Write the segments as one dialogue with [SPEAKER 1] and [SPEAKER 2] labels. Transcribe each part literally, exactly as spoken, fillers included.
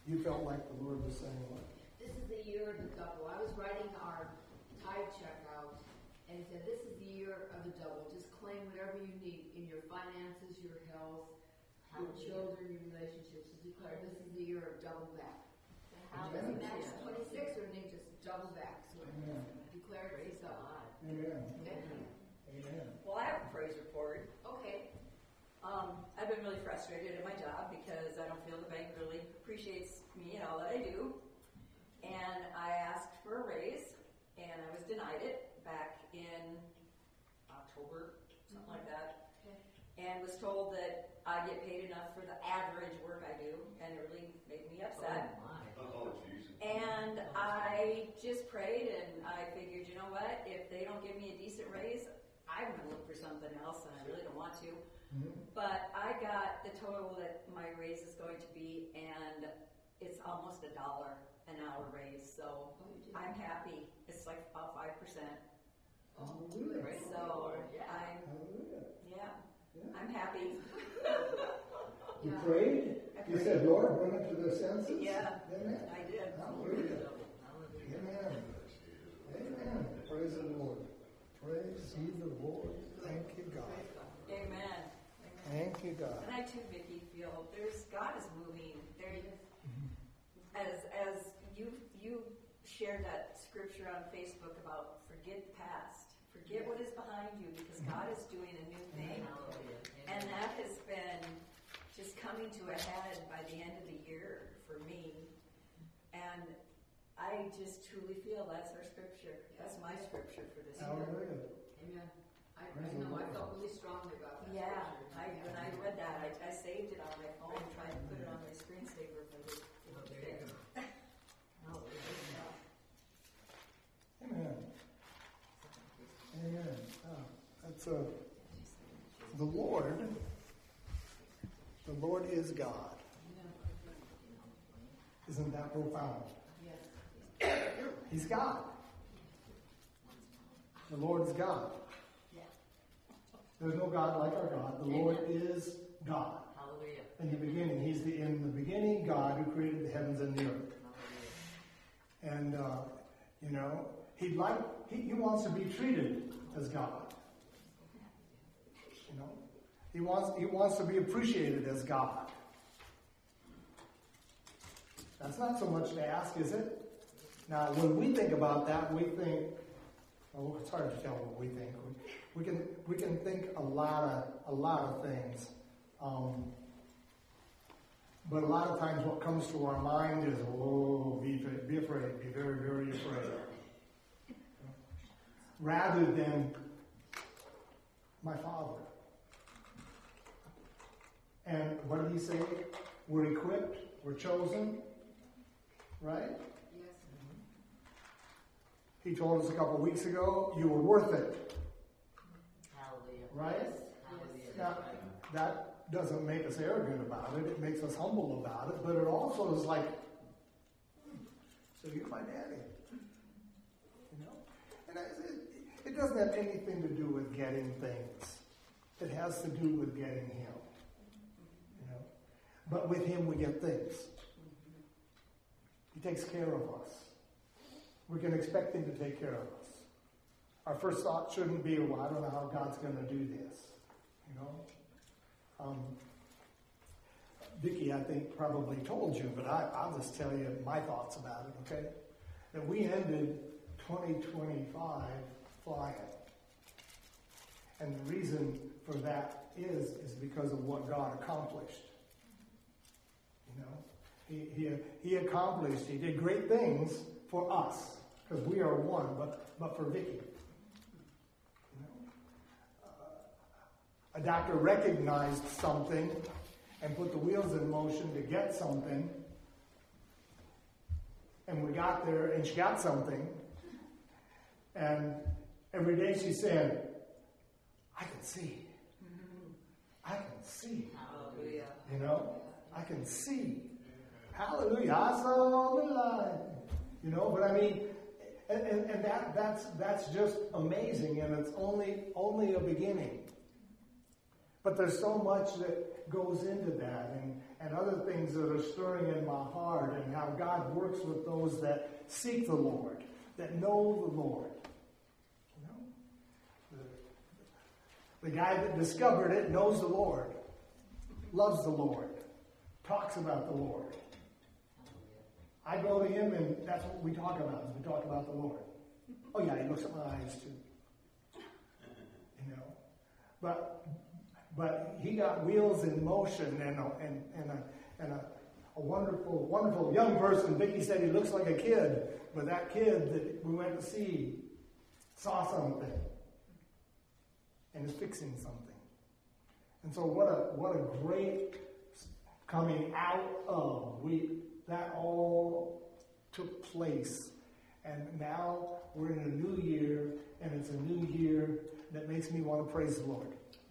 [SPEAKER 1] You felt like the Lord was saying what?
[SPEAKER 2] This is the year of the double. I was writing our tithe check out, and it said, this is the year of the double. Just claim whatever you need in your finances, your health, your children, your relationships. Just declare this is the year of double back. How does it match twenty-six, or they just double back? So
[SPEAKER 1] Amen.
[SPEAKER 2] declare it to God.
[SPEAKER 1] Amen.
[SPEAKER 2] Okay?
[SPEAKER 1] Amen.
[SPEAKER 3] Well, I have a praise report.
[SPEAKER 2] Okay.
[SPEAKER 3] Um, I've been really frustrated at my job because I don't feel the bank really appreciates me and all that I do. And I asked for a raise, and I was denied it back in October, something like that.
[SPEAKER 2] Okay.
[SPEAKER 3] And was told that I get paid enough for the average work I do, and it really made me upset.
[SPEAKER 4] Oh, geez.
[SPEAKER 3] And I just prayed, and I figured, you know what, if they don't give me a decent raise, I'm going to look for something else, and I really don't want to.
[SPEAKER 1] Mm-hmm.
[SPEAKER 3] But I got the total that my raise is going to be, and it's almost a dollar an hour raise, so I'm happy. It's like about five percent.
[SPEAKER 1] Hallelujah.
[SPEAKER 3] So I'm,
[SPEAKER 1] Hallelujah.
[SPEAKER 3] yeah,
[SPEAKER 1] Yeah.
[SPEAKER 3] I'm happy.
[SPEAKER 1] You
[SPEAKER 2] Yeah.
[SPEAKER 1] prayed?
[SPEAKER 3] I
[SPEAKER 1] You
[SPEAKER 3] prayed.
[SPEAKER 1] said, Lord, bring them to their senses?
[SPEAKER 3] Yeah,
[SPEAKER 1] Amen.
[SPEAKER 3] I did.
[SPEAKER 1] Hallelujah. Amen. Amen. Praise the Lord. Praise ye the Lord. Thank you, God.
[SPEAKER 3] Amen. Amen.
[SPEAKER 1] Thank you, God.
[SPEAKER 3] And I too, Vicki, feel there's God is moving. There, as as you you shared that scripture on Facebook about forget the past, forget what is behind you, because God is doing a new thing, and that has been just coming to a head by the end of the year for me. And I just truly feel that's our scripture. That's my scripture for this year.
[SPEAKER 1] Hallelujah.
[SPEAKER 2] Amen. I, I
[SPEAKER 1] Praise the
[SPEAKER 2] know. I
[SPEAKER 1] Lord.
[SPEAKER 2] felt really strongly about that.
[SPEAKER 3] Yeah,
[SPEAKER 2] scripture.
[SPEAKER 3] I, when I read that, I, I saved it on my phone and tried to put it on my screensaver, but it didn't fit.
[SPEAKER 1] Amen. Amen. Ah, that's a, the Lord, the Lord is God. Isn't that profound?
[SPEAKER 2] Yes.
[SPEAKER 1] He's God. The Lord is God. There's no God like our God. The Lord is God.
[SPEAKER 5] Hallelujah.
[SPEAKER 1] In the beginning, He's the in the beginning God who created the heavens and the earth. And uh, you know, He'd like he, he wants to be treated as God. You know, He wants He wants to be appreciated as God. That's not so much to ask, is it? Now, when we think about that, we think, oh, it's hard to tell what we think. We, we can we can think a lot of a lot of things, um, but a lot of times what comes to our mind is, oh, be be afraid, be very very afraid, rather than my Father. And what did He say? We're equipped, we're chosen, right?
[SPEAKER 2] Yes.
[SPEAKER 1] He told us a couple weeks ago, you were worth it,
[SPEAKER 5] Hallelujah.
[SPEAKER 1] right?
[SPEAKER 5] Hallelujah.
[SPEAKER 1] Now, that doesn't make us arrogant about it. It makes us humble about it. But it also is like, hmm, so you're my daddy. You know? And I, it, it doesn't have anything to do with getting things. It has to do with getting Him. You know? But with Him we get things. He takes care of us. We can expect Him to take care of us. Our first thought shouldn't be, well, I don't know how God's going to do this. You know? Um, Vicki, I think, probably told you, but I, I'll just tell you my thoughts about it, okay? That we ended twenty twenty-five flying. And the reason for that is, is because of what God accomplished. You know? He, he, he accomplished, He did great things for us, because we are one, but, but for Vicki. You know? Uh, a doctor recognized something and put the wheels in motion to get something, and we got there and she got something, and every day she said, I can see. I can see.
[SPEAKER 3] Hallelujah.
[SPEAKER 1] You know? I can see. Hallelujah. I saw the light. You know, but I mean, and, and, and that that's that's just amazing, and it's only only a beginning. But there's so much that goes into that, and, and other things that are stirring in my heart, and how God works with those that seek the Lord, that know the Lord. You know? The, the guy that discovered it knows the Lord, loves the Lord, talks about the Lord. I go to him, and that's what we talk about. We talk about the Lord. Oh yeah, he looks at my eyes too. You know, but but he got wheels in motion, and a, and and a and a, a wonderful wonderful young person. Vicki said he looks like a kid, but that kid that we went to see saw something and is fixing something. And so what a what a great coming out of we. That all took place. And now we're in a new year, and it's a new year that makes me want to praise the Lord.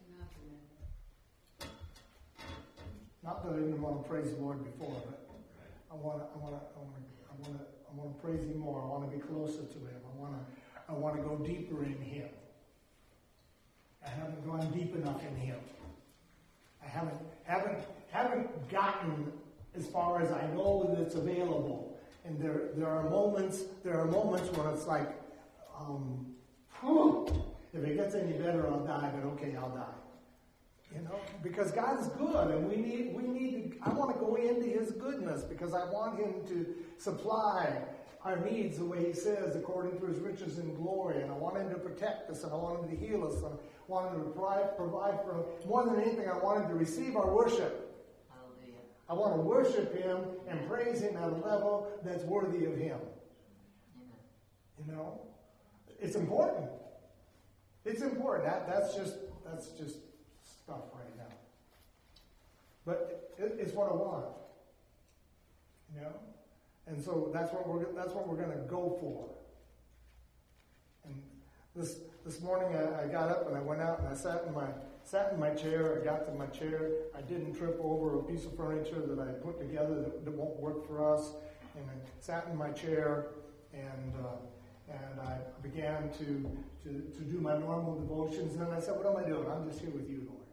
[SPEAKER 1] Not that I didn't want to praise the Lord before, but I want to, I want to, I want to, I want to, I want to praise Him more. I want to be closer to Him. I want to, I want to go deeper in Him. I haven't gone deep enough in Him. I haven't, haven't, haven't gotten as far as I know that it's available. And there there are moments, there are moments when it's like, um, whew, if it gets any better, I'll die, but okay, I'll die. You know, because God is good, and we need, we need, I want to go into His goodness, because I want Him to supply our needs the way He says, according to His riches and glory, and I want Him to protect us, and I want Him to heal us, and I want Him to provide, provide for us. More than anything, I want Him to receive our worship. I want to worship Him and praise Him at a level that's worthy of Him. You know, it's important. It's important. That that's just that's just stuff right now. But it, it's what I want. You know, and so that's what we're that's what we're going to go for. And this this morning I, I got up and I went out and I sat in my. Sat in my chair, I got to my chair, I didn't trip over a piece of furniture that I put together that, that won't work for us, and I sat in my chair, and uh, and I began to, to, to do my normal devotions, and then I said, what am I doing? I'm just here with you, Lord.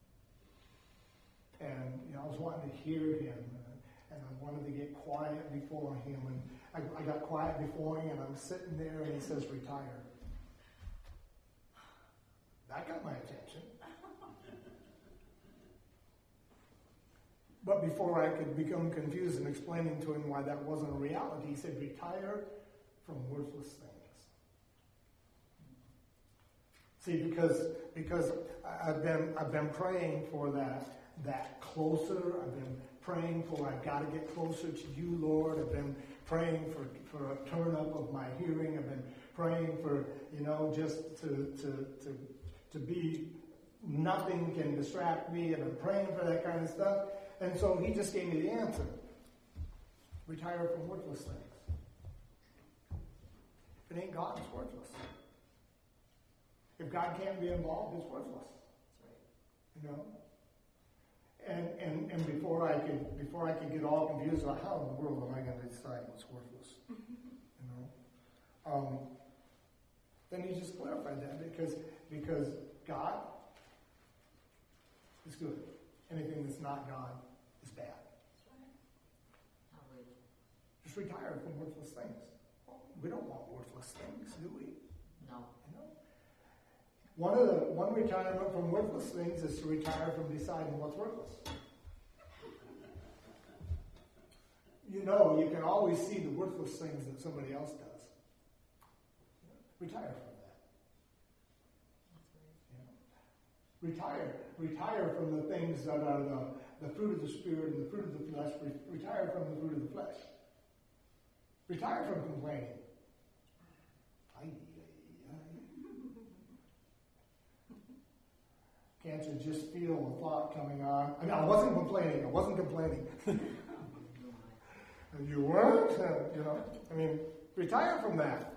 [SPEAKER 1] And you know, I was wanting to hear Him, and I wanted to get quiet before Him, and I, I got quiet before Him, and I'm sitting there, and He says, retire. That got my attention. But before I could become confused in explaining to him why that wasn't a reality, he said, retire from worthless things. See, because because I've been I've been praying for that that closer. I've been praying for I've got to get closer to you, Lord. I've been praying for, for a turn up of my hearing. I've been praying for, you know, just to to to to be nothing can distract me, and I'm praying for that kind of stuff. And so he just gave me the answer. Retire from worthless things. If it ain't God, it's worthless. If God can't be involved, it's worthless. You know? And and and before I could before I could get all confused about how in the world am I going to decide what's worthless? You know? Um, then he just clarified that because because God is good. Anything that's not God is bad. Just retire from worthless things. Well, we don't want worthless things, do we?
[SPEAKER 5] No.
[SPEAKER 1] You know? One of the one retirement from worthless things is to retire from deciding what's worthless. You know, you can always see the worthless things that somebody else does. Retire from that. You know? Retire. Retire from the things that are the, the fruit of the Spirit and the fruit of the flesh. Retire from the fruit of the flesh. Retire from complaining. Can't you just feel a thought coming on? I mean, I wasn't complaining. I wasn't complaining. And you weren't, you know. I mean, retire from that.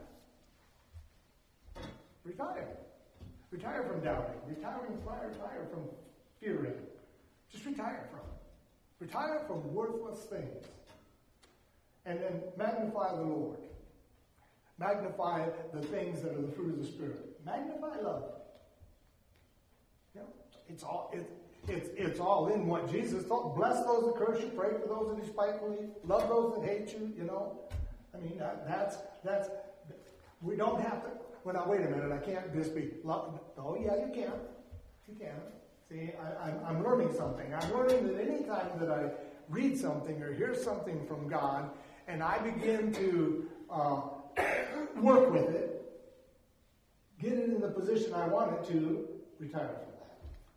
[SPEAKER 1] Retire. Retire from doubting. Retire, retire, retire from fearing. Just retire from it. Retire from worthless things. And then magnify the Lord. Magnify the things that are the fruit of the Spirit. Magnify love. You know, It's all it, it's it's all in what Jesus taught. Bless those that curse you, pray for those that despitefully use, love those that hate you. You know, I mean that, that's that's we don't have to. Well, now wait a minute. I can't just be. Love, oh yeah, you can. You can. See, I, I'm I'm learning something. I'm learning that any time that I read something or hear something from God, and I begin to uh, work with it, get it in the position I want it to, retire from that.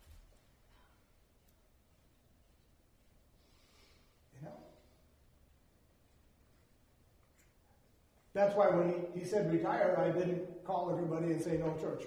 [SPEAKER 1] You know? That's why when he, he said retire, I didn't call everybody and say no church.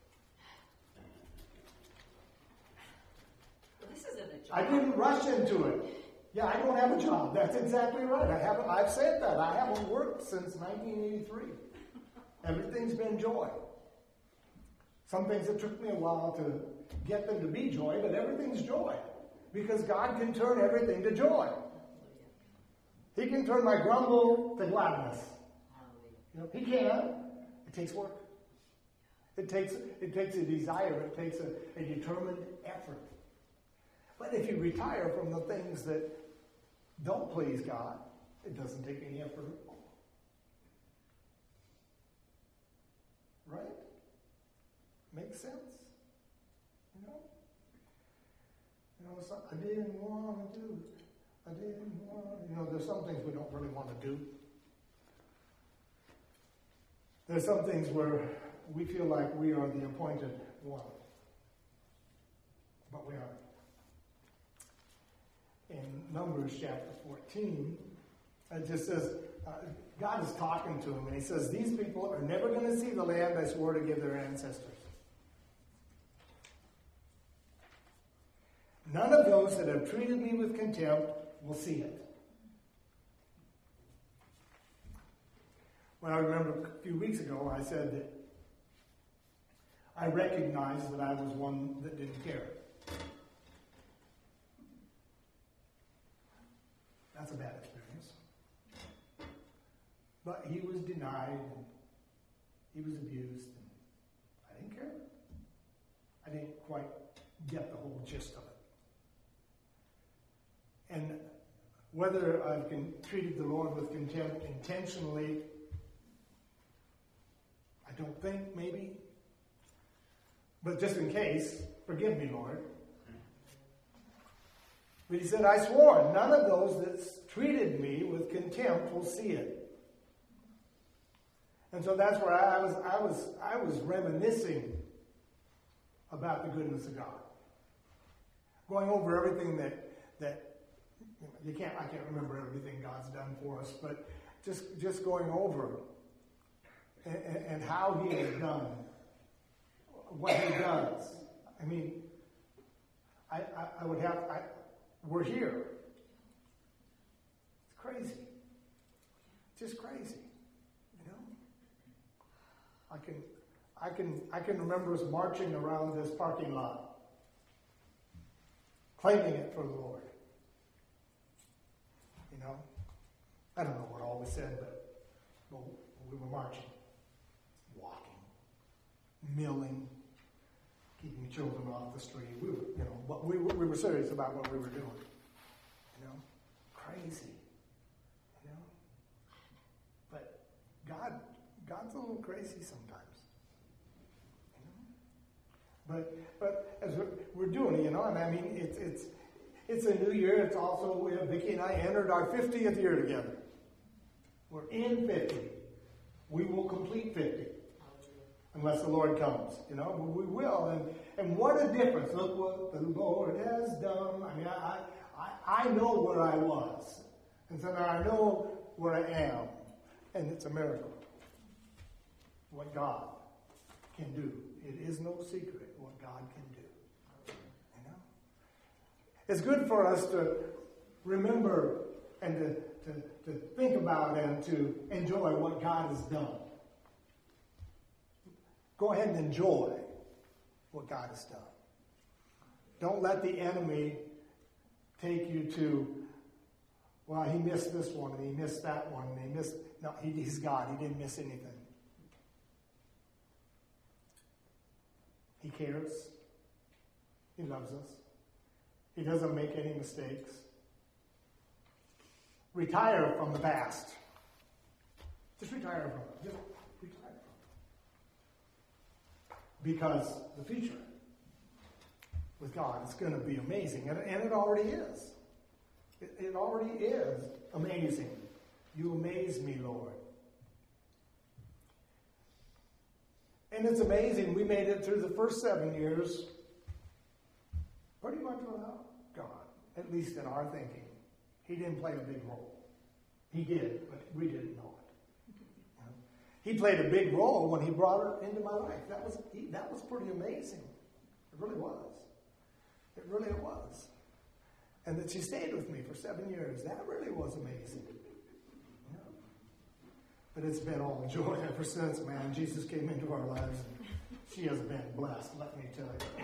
[SPEAKER 3] Well, this isn't a job.
[SPEAKER 1] I didn't rush into it. Yeah, I don't have a job. That's exactly right. I haven't. I've said that. I haven't worked since nineteen eighty-three. Everything's been joy. Some things it took me a while to get them to be joy, but everything's joy. Because God can turn everything to joy. He can turn my grumble to gladness. You know, he can. It takes work. It takes it takes a desire. It takes a, a determined effort. But if you retire from the things that don't please God, it doesn't take any effort at all. Right? Makes sense? You know? You know, so I didn't want to do. I didn't want to. You know, there's some things we don't really want to do. There's some things where we feel like we are the appointed one. But we aren't. In Numbers chapter fourteen, it just says, uh, God is talking to him, and he says, these people are never going to see the land I swore to give their ancestors. None of those that have treated me with contempt will see it. Well, I remember a few weeks ago, I said that I recognized that I was one that didn't care. That's a bad experience. But he was denied, and he was abused, and I didn't care. I didn't quite get the whole gist of it. And whether I've con- treated the Lord with contempt intentionally, I don't think, maybe. But just in case, forgive me, Lord. But he said, I swore, none of those that treated me with contempt will see it. And so that's where I was I was I was reminiscing about the goodness of God. Going over everything that that you know, you can't I can't remember everything God's done for us, but just just going over and, and how he has done what he does. I mean, I, I, I would have I, we're here. It's crazy. Just crazy. You know? I can I can I can remember us marching around this parking lot, claiming it for the Lord. You know? I don't know what all we said, but well, we were marching, walking, milling, keeping the children off the street. We were, you know, but we were, we were serious about what we were doing. You know, crazy. You know, but God, God's a little crazy sometimes. You know, but but as we're, we're doing it, you know, and I mean, it's it's it's a new year. It's also we have, Vicki and I entered our fiftieth year together. We're in fifty. We will complete fifty. Unless the Lord comes, you know, but we will. And and what a difference. Look what the Lord has done. I mean, I, I, I know where I was. And so now I know where I am. And it's a miracle. What God can do. It is no secret what God can do. You know? It's good for us to remember and to, to, to think about and to enjoy what God has done. Go ahead and enjoy what God has done. Don't let the enemy take you to, well, he missed this one, and he missed that one, and he missed... No, he, he's God. He didn't miss anything. He cares. He loves us. He doesn't make any mistakes. Retire from the past. Just retire from it. Just retire from it. Because the future with God is going to be amazing. And, and it already is. It, it already is amazing. You amaze me, Lord. And it's amazing. We made it through the first seven years pretty much without God, at least in our thinking. He didn't play a big role. He did, but we didn't know it. He played a big role when he brought her into my life. That was he, that was pretty amazing. It really was. It really was. And that she stayed with me for seven years. That really was amazing. Yeah. But it's been all joy ever since, man. Jesus came into our lives, and she has been blessed, let me tell you.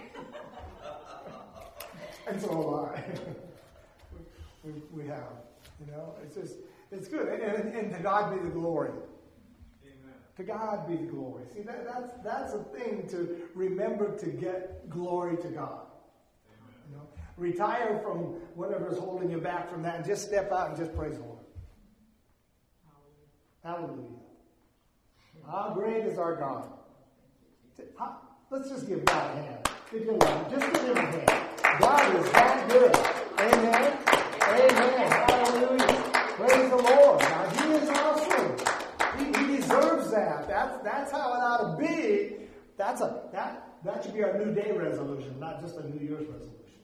[SPEAKER 1] And so have I. we, we have. You know, it's just, it's good. And, and, and to God be the glory. Amen. To God be the glory. See, that, that's, that's a thing to remember, to get glory to God. Amen. You know, retire from whatever's holding you back from that and just step out and just praise the Lord. Hallelujah. Hallelujah. How great is our God. How, let's just give God a hand. If you love him, just give him a hand. God is that good. Amen. Amen. Hallelujah. Praise the Lord. Now, he is awesome. He, he deserves that. That's that's how it ought to be. That's a that that should be our New Day resolution, not just a New Year's resolution.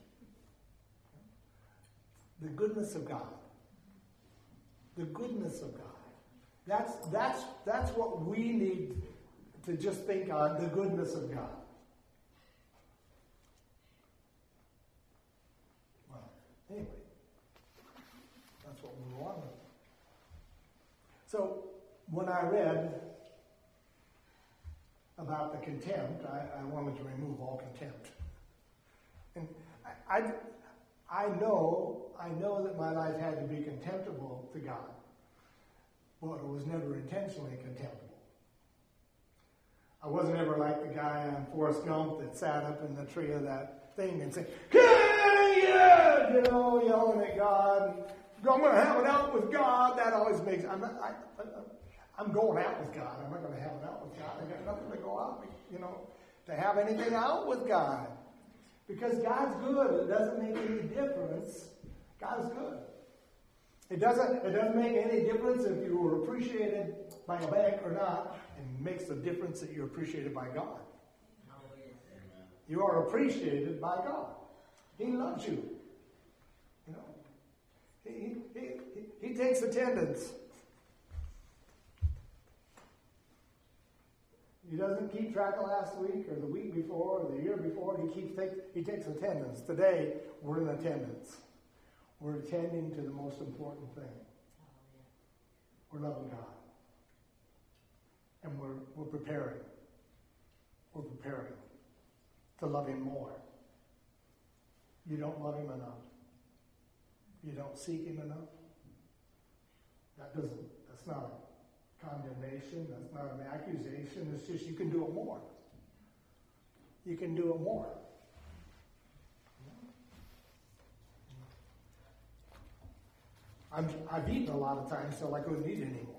[SPEAKER 1] The goodness of God. The goodness of God. That's that's that's what we need to just think on, the goodness of God. Well, anyway. That's what we want. So, when I read about the contempt, I, I wanted to remove all contempt. And I, I, I know, I know that my life had to be contemptible to God, but it was never intentionally contemptible. I wasn't ever like the guy on Forrest Gump that sat up in the tree of that thing and said, yeah, you know, yelling at God. I'm going to have it out with God. That always makes, I'm not, I, I, I'm going out with God. I'm not going to have it out with God. I got nothing to go out, you know, to have anything out with God. Because God's good. It doesn't make any difference. God is good. It doesn't, it doesn't make any difference if you were appreciated by a bank or not. It makes the difference that you're appreciated by God. You are appreciated by God. He loves you. You know. He, he, he, he takes attendance. He doesn't keep track of last week or the week before or the year before. He keeps take, he takes attendance. Today, we're in attendance. We're attending to the most important thing. We're loving God. And we're, we're preparing. We're preparing to love him more. You don't love him enough. You don't seek him enough. That doesn't, that's not a condemnation. That's not an accusation. It's just you can do it more. You can do it more. I'm, I've eaten a lot of times till I couldn't eat anymore.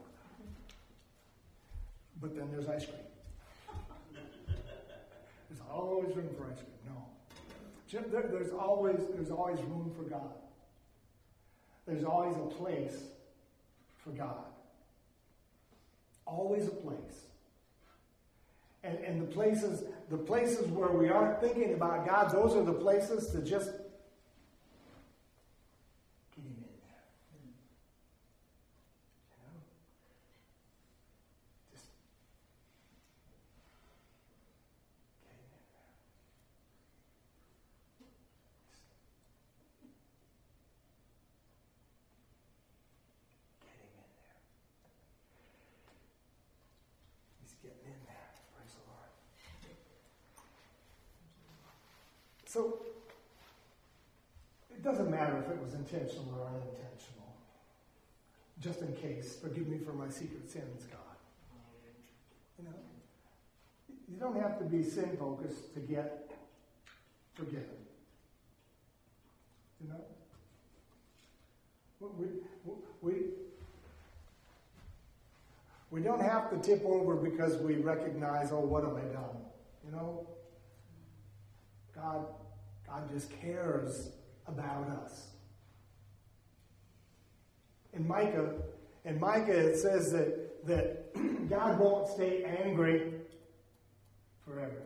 [SPEAKER 1] But then there's ice cream. There's always room for ice cream. No. There, there's always there's always room for God. There's always a place for God. Always a place. And and the places the places where we aren't thinking about God, those are the places to just get him in there. You know? Just get him in there. Get him in there. He's getting in there. Praise the Lord. So, it doesn't matter if it was intentional or unintentional. Just in case, forgive me for my secret sins, God. You know, you don't have to be sin focused to get forgiven. You know? We, we, we, we don't have to tip over because we recognize, oh, what have I done? You know? God, God just cares about us. In Micah, in Micah it says that, that God won't stay angry forever.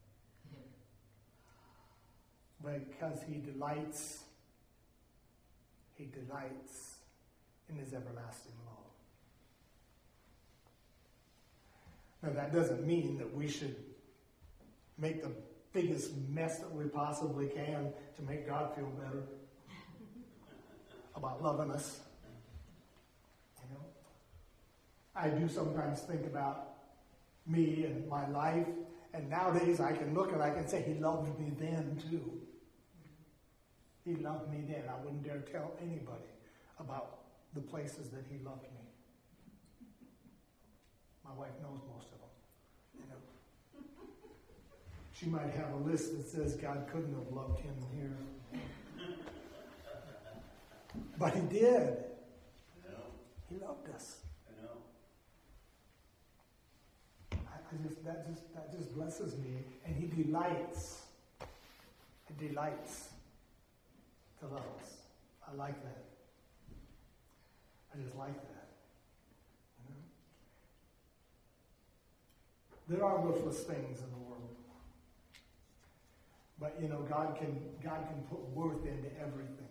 [SPEAKER 1] Because he delights, he delights in his everlasting law. Now that doesn't mean that we should make the biggest mess that we possibly can to make God feel better about loving us. You know, I do sometimes think about me and my life, and nowadays I can look and I can say, he loved me then too. He loved me then. I wouldn't dare tell anybody about the places that he loved me. My wife knows most of them, you know. She might have a list that says God couldn't have loved him here. But he did.
[SPEAKER 4] I know.
[SPEAKER 1] He loved us.
[SPEAKER 4] I know.
[SPEAKER 1] I, I just that just that just blesses me. And he delights. He delights to love us. I like that. I just like that. You know? There are worthless things in the world. But you know, God can God can put worth into everything.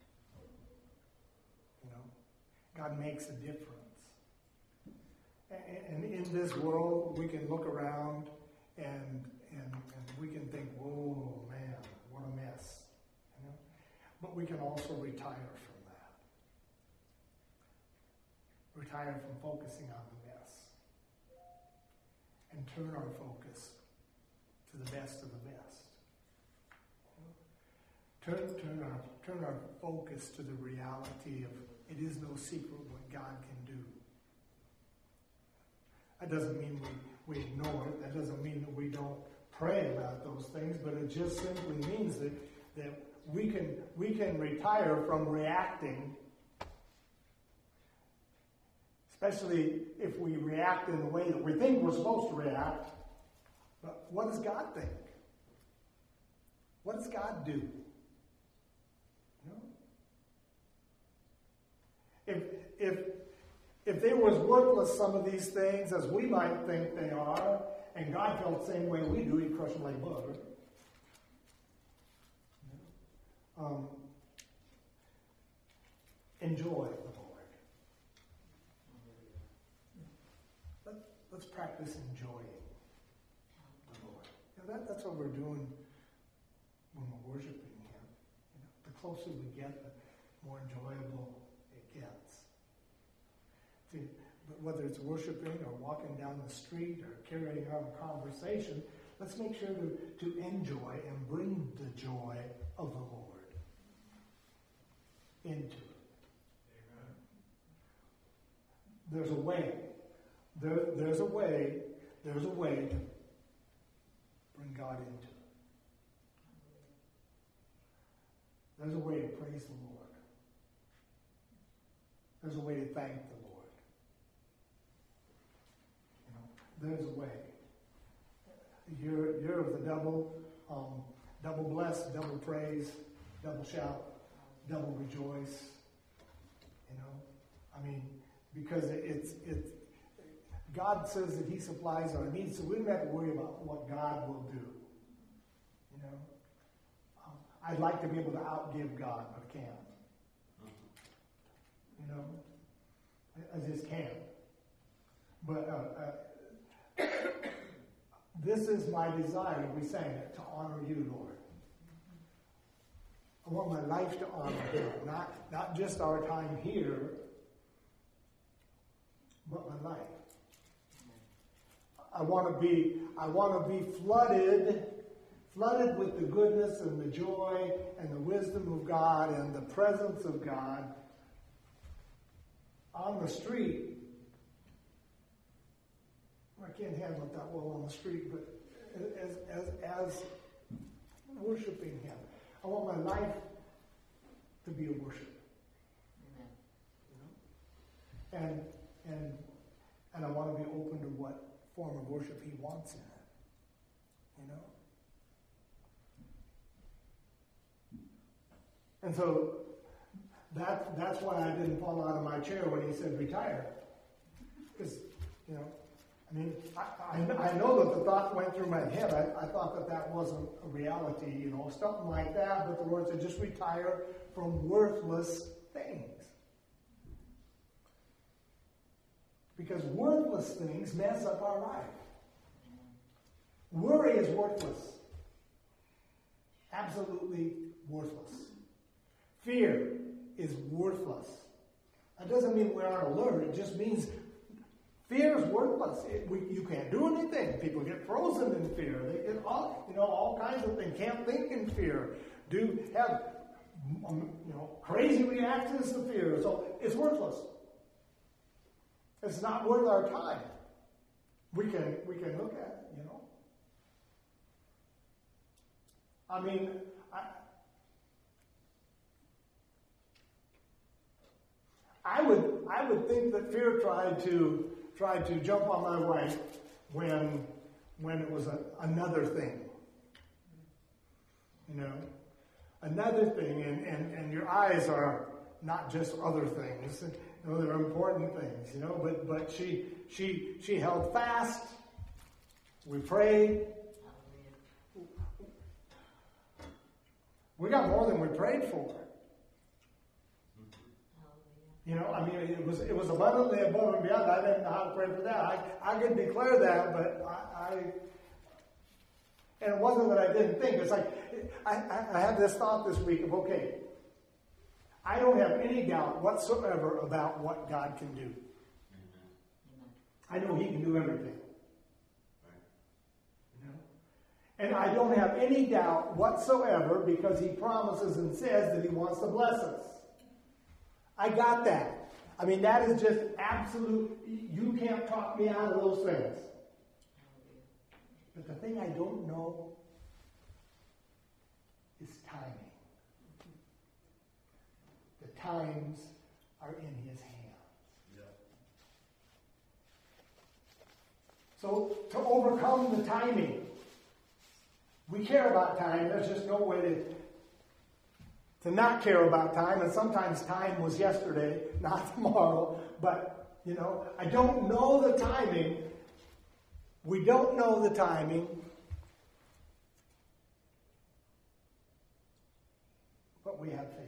[SPEAKER 1] You know, God makes a difference. And, and in this world, we can look around and and and we can think, "Whoa, man, what a mess!" You know, but we can also retire from that. Retire from focusing on the mess, and turn our focus to the best of the best. Turn, turn, our, turn our focus to the reality of it is no secret what God can do. That doesn't mean we, we ignore it. That doesn't mean that we don't pray about those things, but it just simply means that, that we can we can retire from reacting, especially if we react in the way that we think we're supposed to react. But what does God think? What does God do? If if if they were as worthless, some of these things, as we might think they are, and God felt the same way we do, he'd crush them like butter. Um, enjoy the Lord. Let, let's practice enjoying the Lord. You know, that, that's what we're doing when we're worshiping him. You know, the closer we get, the more enjoyable gets. See, but whether it's worshiping or walking down the street or carrying on a conversation, let's make sure to, to enjoy and bring the joy of the Lord into it. Amen. There's a way. There, there's a way. There's a way to bring God into it. There's a way to praise the Lord. There's a way to thank the Lord. You know, there's a way. You're, you're of the double, um, double bless, double praise, double shout, double rejoice. You know, I mean, because it's it's God says that he supplies our needs, so we don't have to worry about what God will do. You know, um, I'd like to be able to outgive God, but I can't. You know, I, I just can't. But uh, uh, this is my desire, we sang it, to honor you, Lord. I want my life to honor him, not, not just our time here, but my life. I want to be, I want to be flooded, flooded with the goodness and the joy and the wisdom of God and the presence of God on the street. I can't handle it that well on the street, but as, as, as worshiping him. I want my life to be a worship.
[SPEAKER 5] Amen.
[SPEAKER 1] You know? And and and I want to be open to what form of worship he wants in it. You know? And so that that's why I didn't fall out of my chair when he said retire. Because, you know, I mean, I, I, I know that the thought went through my head. I, I thought that that wasn't a reality, you know, something like that. But the Lord said, just retire from worthless things. Because worthless things mess up our life. Worry is worthless. Absolutely worthless. Fear is worthless. That doesn't mean we aren't alert. It just means fear is worthless. It, we, you can't do anything. People get frozen in fear. They get all, you know, all kinds of things. Can't think in fear. Do have, um, you know, crazy reactions to fear. So it's worthless. It's not worth our time. We can we can look at it, you know. I mean, I, I would I would think that fear tried to tried to jump on my wife when when it was a, another thing. You know, another thing, and, and, and your eyes are not just other things. You know, they're important things, you know, but but she she she held fast. We prayed. We got more than we prayed for. You know, I mean, it was it was abundantly above and beyond. I didn't know how to pray for that. I, I could declare that, but I, I and it wasn't that I didn't think. It's like I, I, I had this thought this week of, okay, I don't have any doubt whatsoever about what God can do. I know He can do everything. You know? And I don't have any doubt whatsoever because He promises and says that He wants to bless us. I got that. I mean, that is just absolute. You can't talk me out of those things. But the thing I don't know is timing. The times are in His hands. Yeah. So, to overcome the timing, we care about time. There's just no way to, to not care about time. And sometimes time was yesterday, not tomorrow. But, you know, I don't know the timing. We don't know the timing. But we have faith.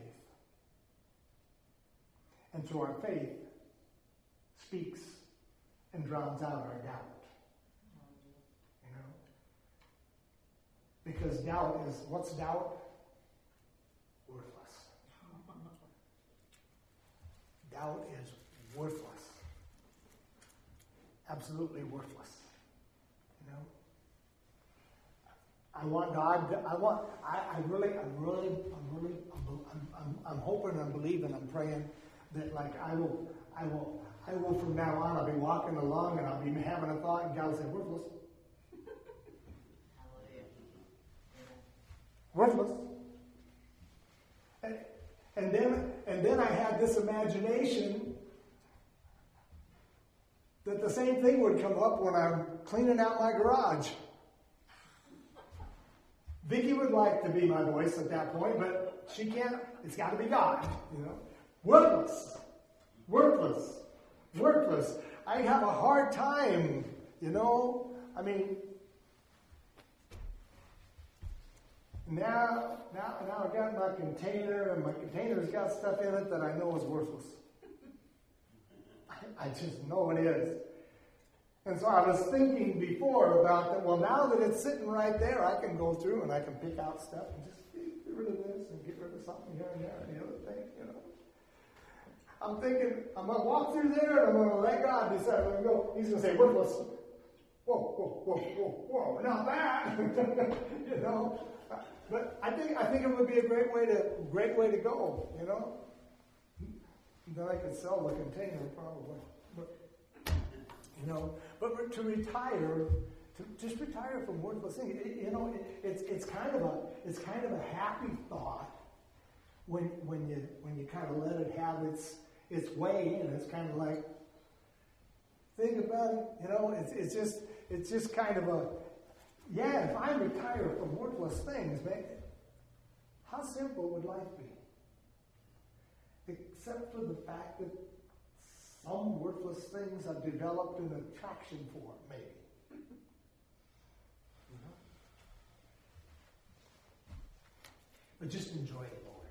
[SPEAKER 1] And so our faith speaks and drowns out our doubt. You know? Because doubt is, what's doubt? Worthless. Doubt is worthless. Absolutely worthless. You know? I want God, to, I want, I, I really, I'm really, I'm really, I'm, I'm, I'm hoping, I'm believing, I'm praying that like I will, I will, I will from now on, I'll be walking along and I'll be having a thought and God will say, worthless. Worthless. And, and then, and then I had this imagination that the same thing would come up when I'm cleaning out my garage. Vicki would like to be my voice at that point, but she can't. It's got to be God, you know. Worthless. Worthless. Worthless. I have a hard time, you know. I mean, now, now, now I've got my container, and my container's got stuff in it that I know is worthless. I, I just know it is. And so I was thinking before about that, well, now that it's sitting right there, I can go through and I can pick out stuff and just get rid of this and get rid of something here and there and the other thing, you know. I'm thinking, I'm going to walk through there and I'm going to let God decide where to go. He's going to say, worthless. Whoa, whoa, whoa, whoa, whoa, not that. You know. But I think I think it would be a great way to great way to go, you know. Then I could sell the container probably. But, you know, but to retire, to just retire from worthless things, it, you know, it, it's it's kind of a it's kind of a happy thought when when you when you kind of let it have its its way in, it's kind of like, think about it, you know, it's it's just it's just kind of a, yeah, if I retire from worthless things, man, how simple would life be? Except for the fact that some worthless things I've developed an attraction for, maybe. You know? But just enjoy the Lord.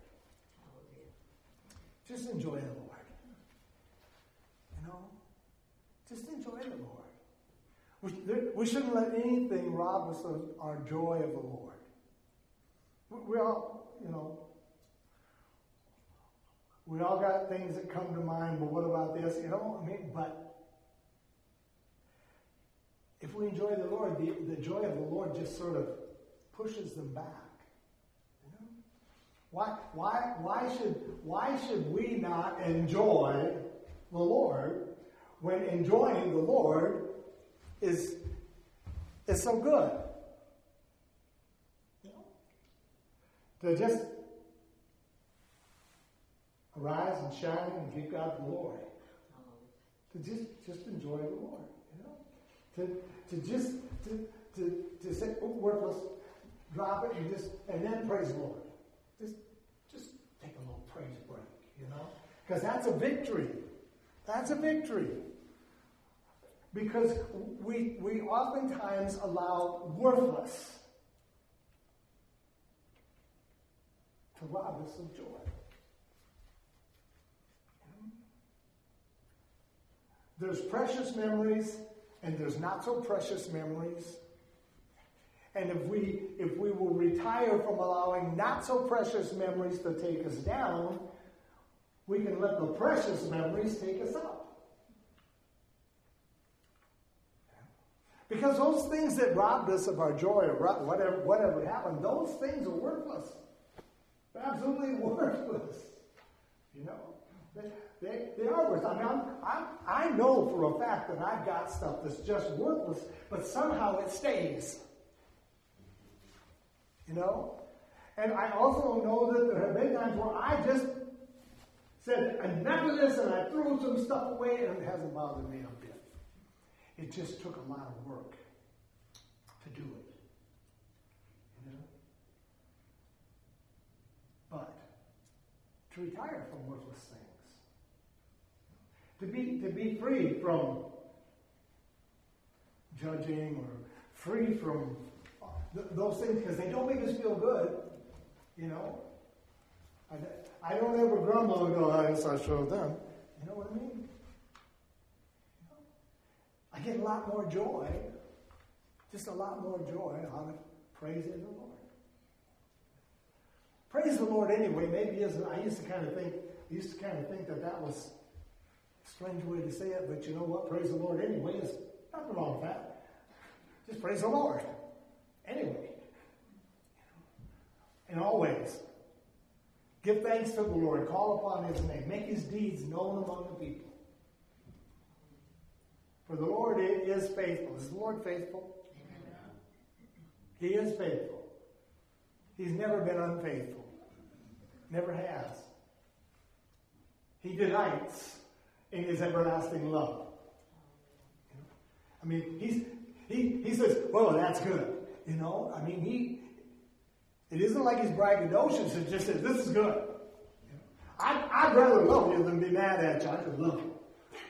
[SPEAKER 1] Just enjoy the Lord. You know? Just enjoy the Lord. We, there, we shouldn't let anything rob us of our joy of the Lord. We, we all, you know, we all got things that come to mind, but what about this? You know, I mean, but if we enjoy the Lord, the, the joy of the Lord just sort of pushes them back. You know? Why, why, why should, why should we not enjoy the Lord when enjoying the Lord is, is so good? You know? To just arise and shine and give God the glory. To just, just enjoy the Lord, you know. To to just to to, to say, oh, worthless, drop it and just and then praise the Lord. Just just take a little praise break, you know. Because that's a victory. That's a victory. Because we we oftentimes allow worthless to rob us of joy. There's precious memories and there's not so precious memories. And if we if we will retire from allowing not so precious memories to take us down, we can let the precious memories take us up. Because those things that robbed us of our joy or whatever whatever happened, those things are worthless. They're absolutely worthless. You know? They, They, they are worth. I mean, I'm, I'm, I know for a fact that I've got stuff that's just worthless, but somehow it stays. You know? And I also know that there have been times where I just said, enough of this, and I threw some stuff away, and it hasn't bothered me a bit. It just took a lot of work to do it. You know? But to retire from worthless things, To be to be free from judging or free from th- those things because they don't make us feel good, you know. I, I don't ever grumble and go, I guess I showed them. You know what I mean? You know? I get a lot more joy, just a lot more joy out of praising the Lord. Praise the Lord anyway. Maybe isn't. I used to kind of think. I used to kind of think that that was strange way to say it, but you know what? Praise the Lord anyway. There's nothing wrong with that. Just praise the Lord. Anyway. And always. Give thanks to the Lord. Call upon His name. Make His deeds known among the people. For the Lord is faithful. Is the Lord faithful? Amen. He is faithful. He's never been unfaithful. Never has. He delights in His everlasting love. I mean, he's, he he says, well, that's good. You know, I mean, he, it isn't like he's braggadocious. It just says, this is good. You know? I'd, I'd rather love you than be mad at you. I just love you.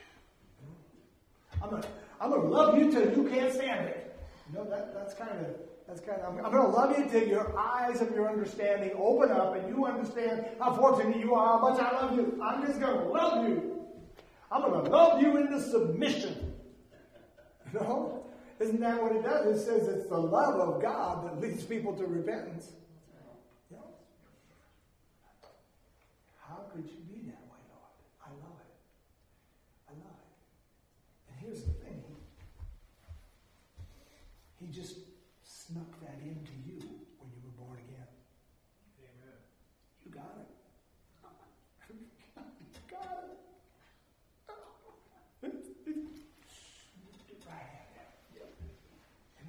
[SPEAKER 1] I'm going I'm to love you till you can't stand it. You know, that, that's kind of, that's kind of, I'm, I'm going to love you till your eyes of your understanding open up and you understand how fortunate you are, how much I love you. I'm just going to love you. I'm going to love you into submission. You know? Isn't that what it does? It says it's the love of God that leads people to repentance. You know? How could you be that way, Lord? I love it. I love it. And here's the thing. He, he just snuck that into you when you were born again. Amen. You got it. You got it.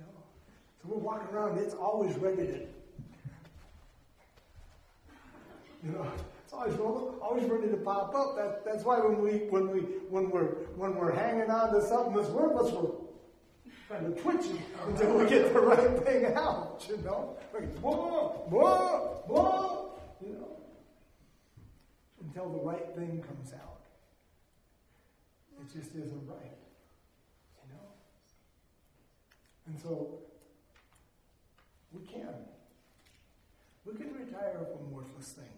[SPEAKER 1] So we're walking around, it's always ready to You know, it's always always ready to pop up. That, that's why when we when we when we're when we're hanging on to something that's worthless, we're kind of twitching until we get the right thing out. You know, like, whoa, whoa, whoa. You know, until the right thing comes out. It just isn't right. You know, and so we can we can retire from worthless things.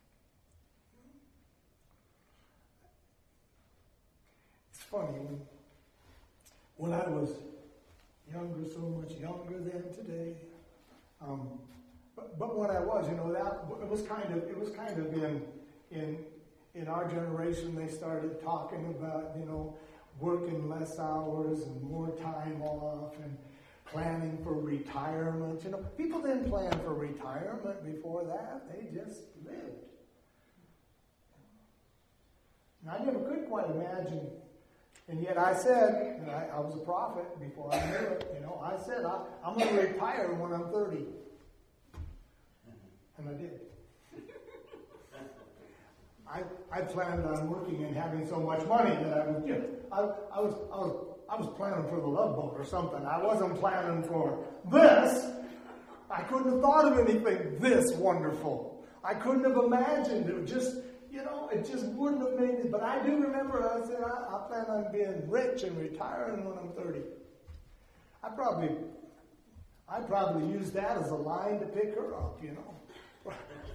[SPEAKER 1] Funny, when, when I was younger, so much younger than today, um, but, but when I was, you know, that it was kind of it was kind of in in in our generation. They started talking about, you know, working less hours and more time off and planning for retirement. You know, people didn't plan for retirement before that; they just lived. And I never could quite imagine. And yet I said, and I, I was a prophet before I knew it, you know, I said, I, I'm going to retire when I'm thirty. And I did. I, I planned on working and having so much money that I would, you know, I, I, was, I, was, I was planning for the Love Boat or something. I wasn't planning for this. I couldn't have thought of anything this wonderful. I couldn't have imagined it. Just... You know, it just wouldn't have made it. But I do remember I said, I, I plan on being rich and retiring when I'm thirty. I probably, I probably used that as a line to pick her up, you know.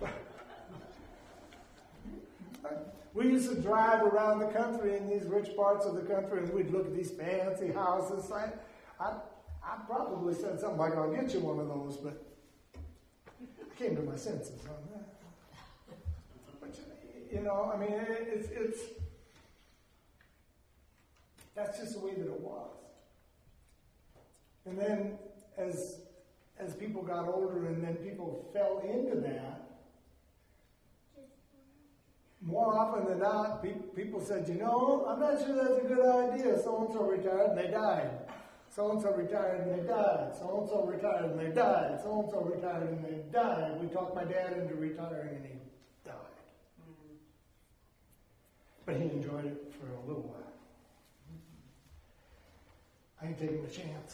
[SPEAKER 1] We used to drive around the country in these rich parts of the country, and we'd look at these fancy houses. I, I, I probably said something like, I'll get you one of those, but I came to my senses on that. You know, I mean, it, it's, it's, that's just the way that it was. And then as, as people got older and then people fell into that, more often than not, pe- people said, you know, I'm not sure that's a good idea. So-and-so retired and they died. So-and-so retired and they died. So-and-so retired and they died. So-and-so retired and they died. We talked my dad into retiring and he died. But he enjoyed it for a little while. I ain't taking a chance.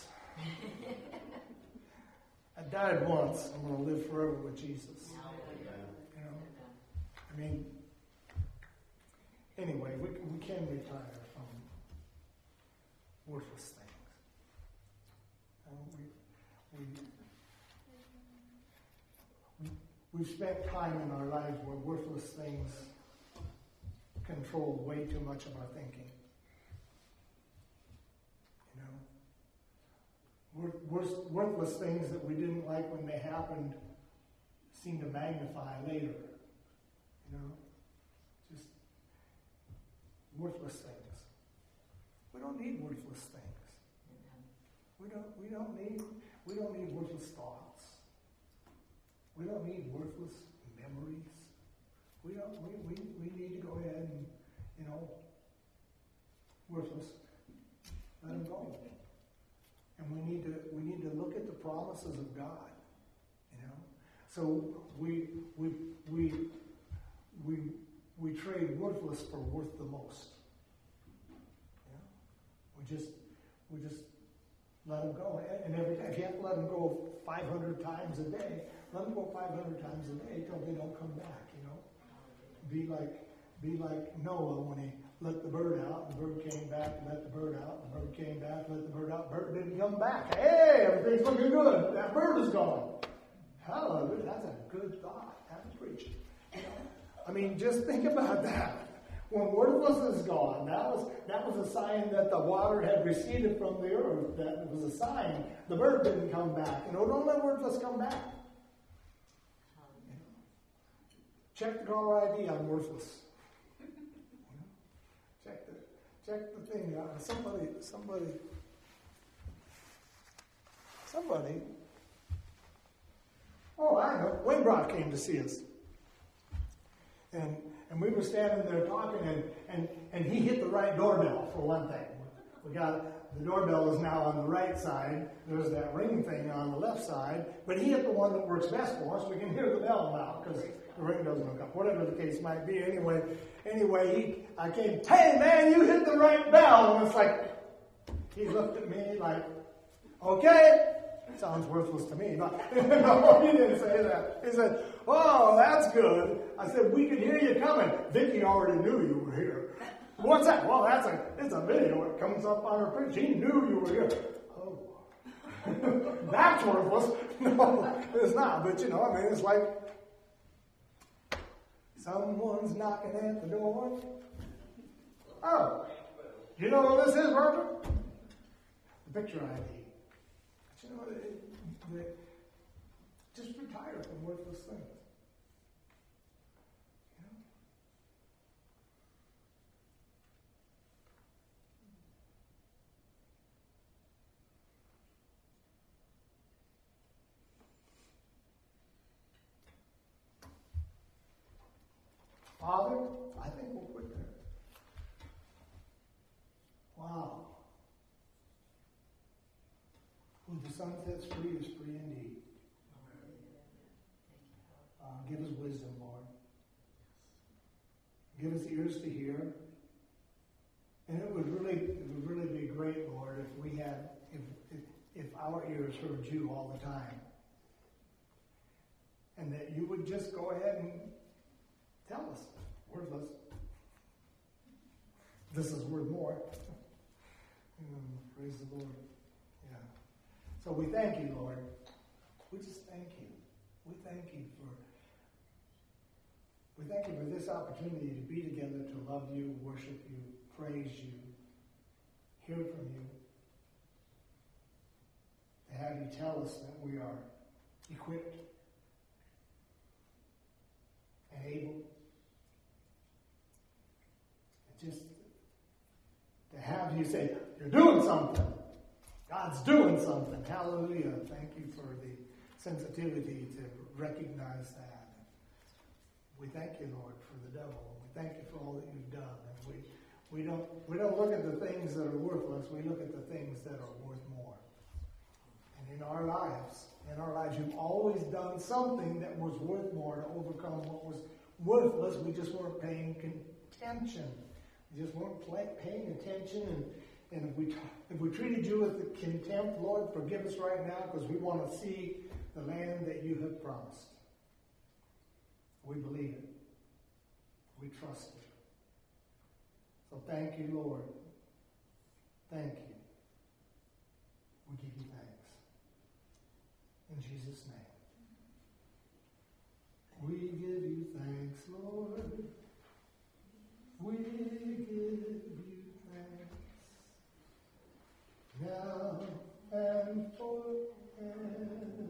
[SPEAKER 1] I died once. I'm going to live forever with Jesus. You know? I mean, anyway, we, we can retire from worthless things. Uh, we, we, we, we've spent time in our lives where worthless things control way too much of our thinking. You know, Worth, worthless things that we didn't like when they happened seem to magnify later. You know, just worthless things. We don't need worthless things. We don't. We don't need. We don't need worthless thoughts. We don't need worthless memories. We don't. We, we, we need to go ahead and, you know, worthless. Let them go. And we need to. We need to look at the promises of God. You know. So we we we we we trade worthless for worth the most. You know? We just we just let them go. And every time, if you have to let them go five hundred times a day, let them go five hundred times a day until they don't come back. You know. Be like, be like Noah when he let the bird out. The bird came back, let the bird out. The bird came back, let the bird out. Bird didn't come back. Hey, everything's looking good. That bird is gone. Hallelujah. That's a good thought. That's preaching. You know? I mean, just think about that. When worthless is gone, that was that was a sign that the water had receded from the earth. That it was a sign. The bird didn't come back. You know, don't let worthless come back. Check the caller I D on worthless. You know? Check the check the thing out. Somebody, somebody, somebody. Oh, I know. Wayne Brock came to see us, and and we were standing there talking, and and and he hit the right doorbell for one thing. We got the doorbell is now on the right side. There's that ring thing on the left side, but he hit the one that works best for us. We can hear the bell now because the windows don't come, whatever the case might be. Anyway, anyway, he, I came, hey man, you hit the right bell. And it's like, he looked at me like, okay. Sounds worthless to me, but no, he didn't say that. He said, oh, that's good. I said, we could hear you coming. Vicky already knew you were here. What's that? Well, that's a, it's a video. It comes up on her page. She knew you were here. Oh. That's worthless. No, it's not. But, you know, I mean, it's like someone's knocking at the door. Oh. You know what this is, Roger? The picture I D. You know, it, it, just retire from worthless things. You know? Father, I think we'll quit there. Wow. Who the Son sets free is free indeed. Uh, give us wisdom, Lord. Give us ears to hear. And it would really, it would really be great, Lord, if we had, if, if, if our ears heard you all the time. And that you would just go ahead and tell us, worthless. This is worth more. Praise the Lord. Yeah. So we thank you, Lord. We just thank you. We thank you for we thank you for this opportunity to be together, to love you, worship you, praise you, hear from you, to have you tell us that we are equipped and able, and just to have you say, you're doing something. God's doing something. Hallelujah. Thank you for the sensitivity to recognize that. We thank you, Lord, for the devil. We thank you for all that you've done. And we, we don't we don't look at the things that are worthless. We look at the things that are worth more. And in our lives, in our lives, you've always done something that was worth more to overcome what was worthless. We just weren't paying attention. We just weren't play, paying attention. And, and if we if we treated you with contempt, Lord, forgive us right now, because we want to see the land that you have promised. We believe it. We trust it. So thank you, Lord. Thank you. We give you thanks. In Jesus' name. We give you thanks, Lord. We give you thanks. Now and forever.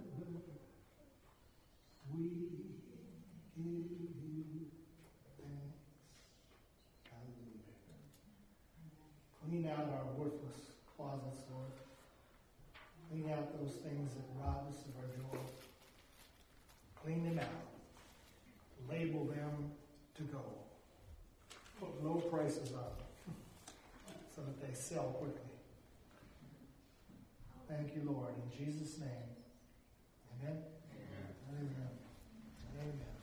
[SPEAKER 1] We give you thanks. Hallelujah. Clean out our worthless closets, Lord. Clean out those things that rob us of our joy. Clean them out. Label them to go. Put low prices on them so that they sell quickly. Thank you, Lord. In Jesus' name. Amen. Amen. Amen. Amen.